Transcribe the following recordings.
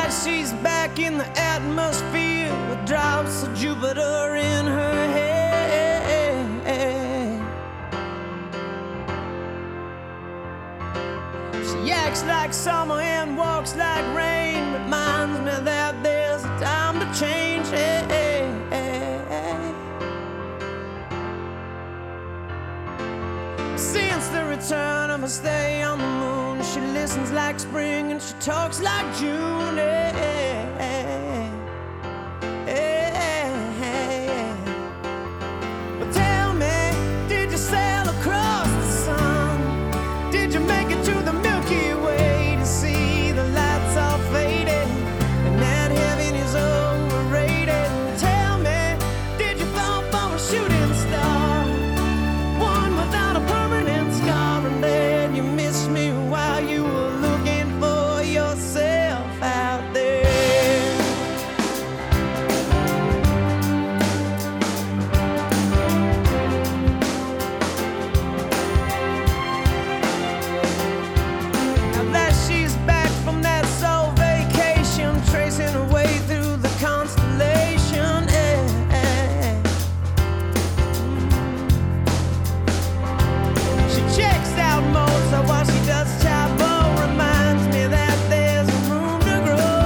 that she's back in the atmosphere with drops of Jupiter in her head. She acts like summer and walks like rain, reminds me that there's a time to change. Since the return of her stay on the moon, she listens like spring and she talks like June. But tell me, did you sail across the sun? Did you make it to the Milky Way to see the lights all faded and that heaven is overrated? Tell me, did you fall for a shooting star, one without a permanent scar, and then you missed me while you were looking for yourself out there? Now that she's back from that soul vacation, tracing her way through the constellation, she checks out Mozart while she does Chavo, reminds me that there's room to grow.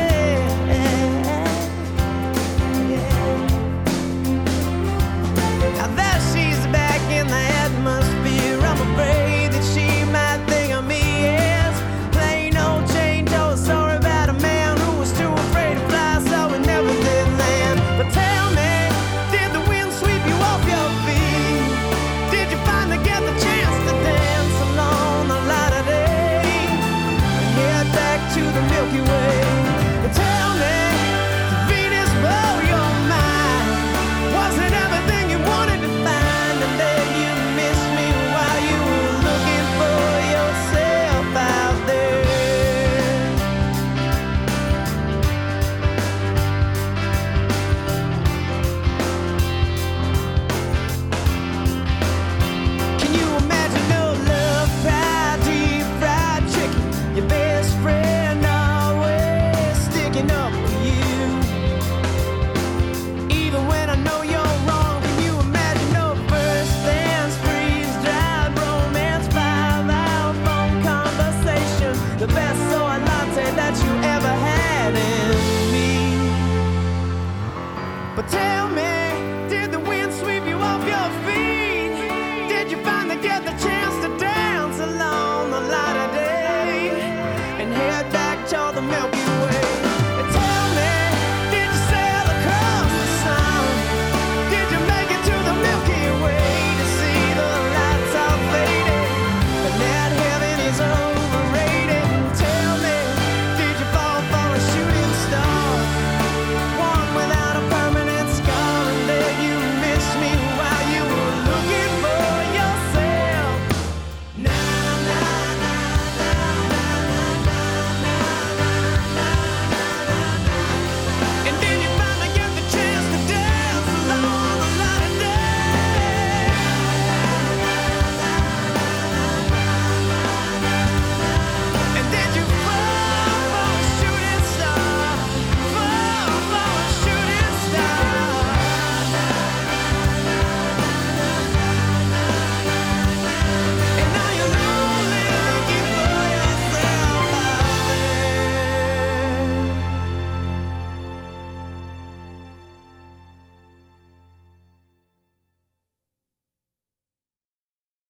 Now that she's back in the atmosphere, I'm afraid that she might think of me as plain old Jane Doe, sorry about a man who was too afraid to fly, so we never did land. But tell me, did the wind sweep you off your feet? Did you finally get the chance to dance along the light of day and head back to the Milky Way? But tell me, did Venus blow your mind? Was it everything you wanted to find, and then you missed me while you were looking for yourself out there? Can you imagine no love, fried, deep fried chicken? Your best friend always sticking up for you, even when I know you're wrong. Can you imagine no first dance, freeze dried romance, 5-hour phone conversation, the best soy latte that you ever had in me? But tell me,